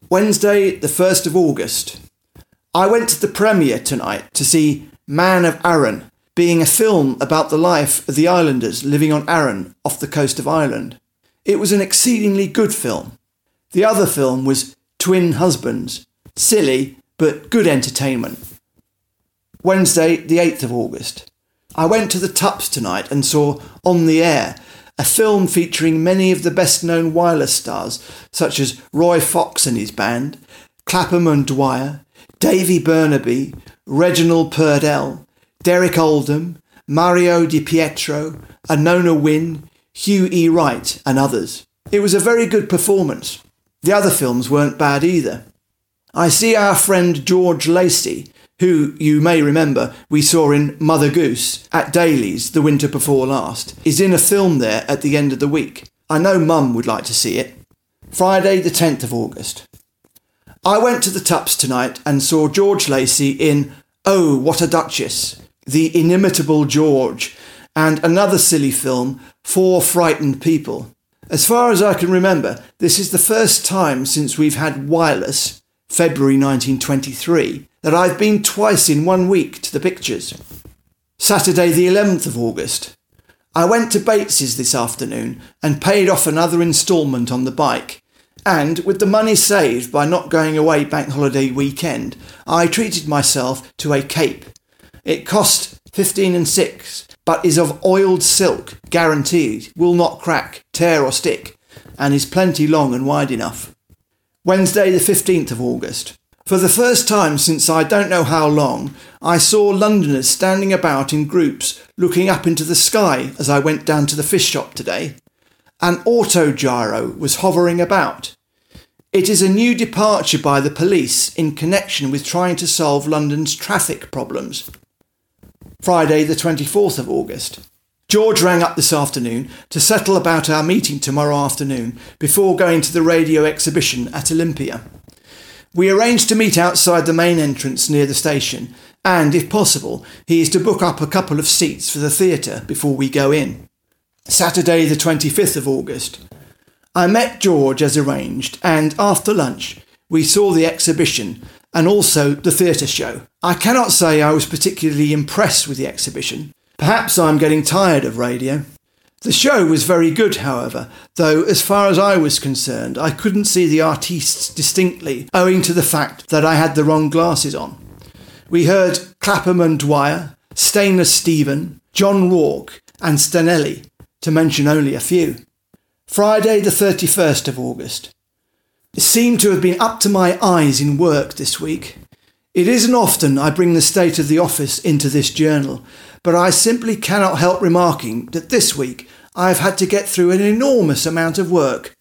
Wednesday, the 1st of August. I went to the premiere tonight to see Man of Arran, being a film about the life of the islanders living on Arran off the coast of Ireland. It was an exceedingly good film. The other film was Twin Husbands, silly but good entertainment. Wednesday, the 8th of August. I went to the Tups tonight and saw On the Air, a film featuring many of the best-known wireless stars such as Roy Fox and his band, Clapham and Dwyer, Davy Burnaby, Reginald Purdell, Derek Oldham, Mario Di Pietro, Anona Wynne, Hugh E. Wright and others. It was a very good performance. The other films weren't bad either. I see our friend George Lacey, who, you may remember, we saw in Mother Goose at Daly's the winter before last, is in a film there at the end of the week. I know Mum would like to see it. Friday the 10th of August. I went to the Tups tonight and saw George Lacey in Oh, What a Duchess, The Inimitable George, and another silly film, Four Frightened People. As far as I can remember, this is the first time since we've had wireless, February 1923, that I've been twice in 1 week to the pictures. Saturday the 11th of August. I went to Bates's this afternoon and paid off another instalment on the bike, and with the money saved by not going away bank holiday weekend, I treated myself to a cape. It cost 15 and 6, but is of oiled silk, guaranteed, will not crack, tear or stick, and is plenty long and wide enough. Wednesday the 15th of August. For the first time since I don't know how long, I saw Londoners standing about in groups looking up into the sky as I went down to the fish shop today. An autogyro was hovering about. It is a new departure by the police in connection with trying to solve London's traffic problems. Friday the 24th of August. George rang up this afternoon to settle about our meeting tomorrow afternoon before going to the radio exhibition at Olympia. We arranged to meet outside the main entrance near the station, and, if possible, he is to book up a couple of seats for the theatre before we go in. Saturday the 25th of August. I met George as arranged, and after lunch we saw the exhibition and also the theatre show. I cannot say I was particularly impressed with the exhibition. Perhaps I'm getting tired of radio. The show was very good, however, though as far as I was concerned, I couldn't see the artistes distinctly, owing to the fact that I had the wrong glasses on. We heard Clapham and Dwyer, Stainless Stephen, John Rourke and Stanelli, to mention only a few. Friday the 31st of August. It seemed to have been up to my eyes in work this week. It isn't often I bring the state of the office into this journal, but I simply cannot help remarking that this week I have had to get through an enormous amount of work.